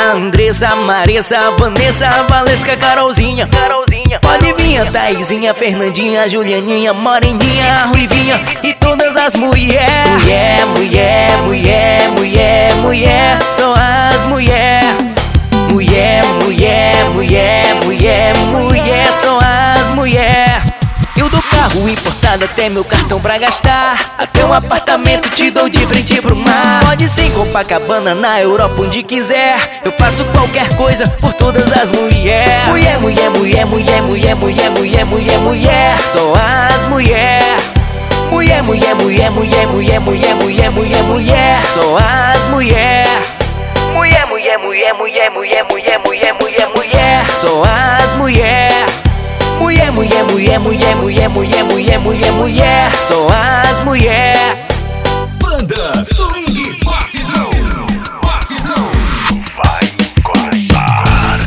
Juliana, Andressa, Marissa, Vanessa, Valesca, Carolzinha. Pode vir a Thaisinha, Fernandinha, Julianinha, Moreninha, Ruivinha e todas as mulher. Mulher, mulher, mulher, mulher, mulher, são as mulher. Mulher, mulher, mulher, mulher, mulher, são as mulher. Eu dou carro importado até meu cartão pra gastar. Até um apartamento te dou de frente pro mar. Pode ser em Copacabana, na Europa, onde quiser. Eu faço qualquer coisa por todas as mulher. Mulher, mulher, mulher, mulher, mulher, mulher, mulher, mulher, mulher, só as mulher. Mulher, mulher, mulher, mulher, mulher, mulher, mulher, mulher, mulher, só as mulher. Mulher, mulher, mulher, mulher, mulher, mulher, mulher, mulher, mulher, só as mulher. Mulher, mulher, mulher, mulher, mulher, mulher, mulher, mulher, mulher, só as mulher. Banda Swing Batidão. Batidão. Vai começar.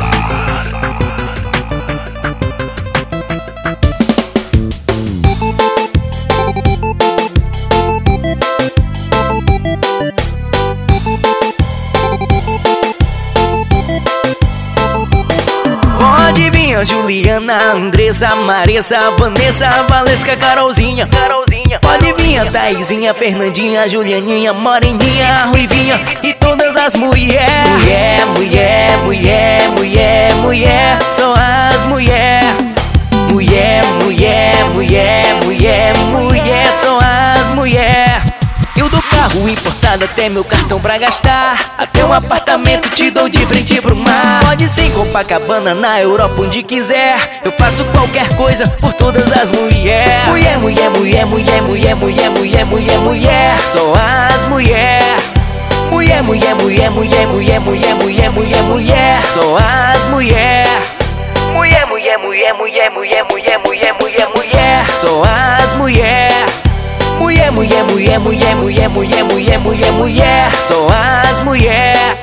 Pode vir a Juliana, Andressa, Marissa, Vanessa, Valesca, Carolzinha. Pode vir a Thaisinha, Fernandinha, Julianinha, Moreninha, Ruivinha e todas as mulher. Mulher, mulher, mulher, mulher, mulher, são as mulher. Mulher, mulher, mulher, mulher, mulher, são as mulher. Eu dou carro importado até meu cartão pra gastar. Até um apartamento te dou de frente pro mar. Pode ser em Copacabana, na Europa, onde quiser. Eu faço qualquer coisa por todas as mulher. Mulher, mulher, mulher, mulher, mulher, mulher, mulher, mulher, mulher, só as mulher. Mulher, mulher, mulher, mulher, mulher, mulher, mulher, mulher, mulher, só as mulher. Mulher, mulher, mulher, mulher, mulher, mulher, mulher, mulher, mulher, só as mulher. Mulher, mulher, mulher, mulher, mulher, mulher, mulher, mulher, mulher, só as mulher.